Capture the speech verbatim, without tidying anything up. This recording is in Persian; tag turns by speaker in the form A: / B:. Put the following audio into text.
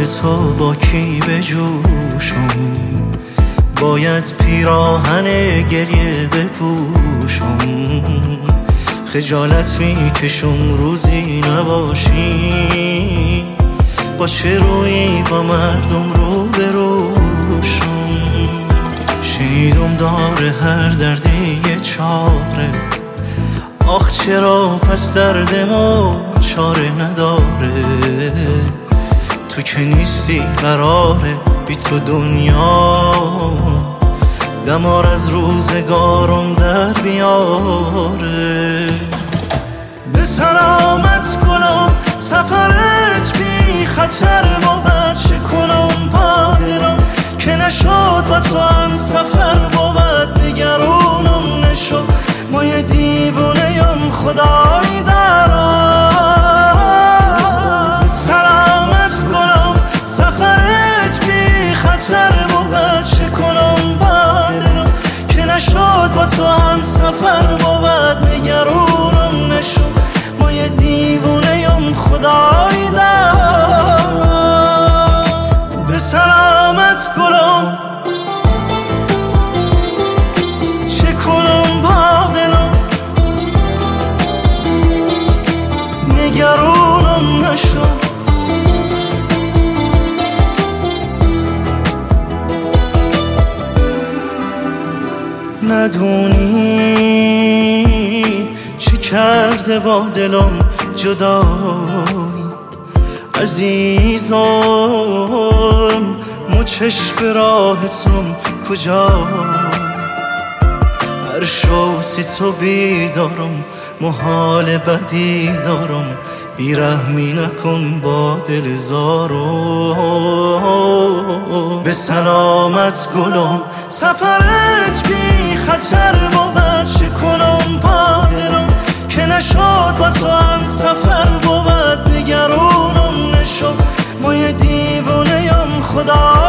A: تو با کی بجوشم، باید پیراهن گریه بپوشم. خجالت میکشم روزی نباشی، با چه روی با مردم رو بروشم. شنیدم داره هر دردی یه چاره، آخ چرا پس درد ما چاره نداره. تو که نیستی قراره بی تو دنیا دمار از روزگارم در بیاره. به سلامت کنم سفرت بی خطر بود، چه کنم با دلم که نشد با تو هم سفر بود. نگرانم نشد ما یه دیوونه یم خدای دارم. به سلامت کنم سفرت بی خطر بود، چه کنم با دلم که نشد با تو هم سفر بود. نگرانم نشد ما یه دیوونه یم خدای دارم. به سلامت کنم چه کنم با دلم، نگرانم نشد. ندونی چی کرده با دلم جدایی عزیزم، مچش به راهتم کجا. هر شوسی تو بیدارم، محال بدی دارم، بیرحمی نکن با دل زارم. به سلامت گلم سفرت بی خطر بود، چه کنم با دلم که نشد با تو هم سفر بود. نگرانم نشد ما یه دیوونه یم خدا